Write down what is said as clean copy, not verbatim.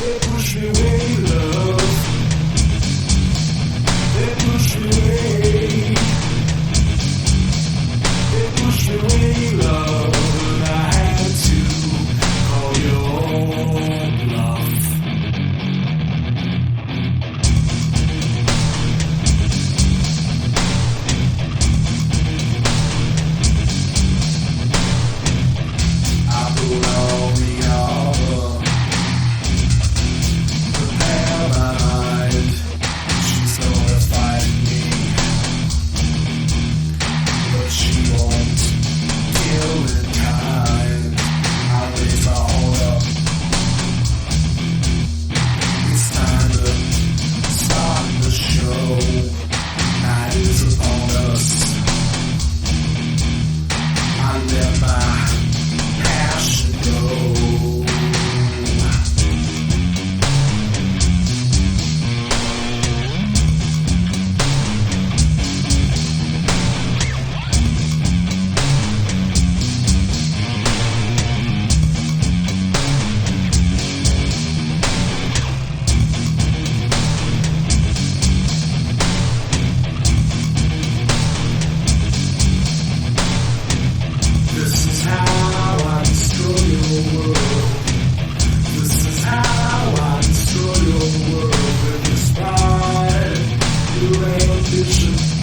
They push me away, love. They push me away. They push me away, love. And I had to call your bluff. I pulled all the armor. Prepare my mind. She's gonna fight me, but she won't kill in kind. I raise my hold up. It's time to start the show. Night is upon us. I let my passion go. This is how I destroy your world. This is how I destroy your world. With this pride, your ambition.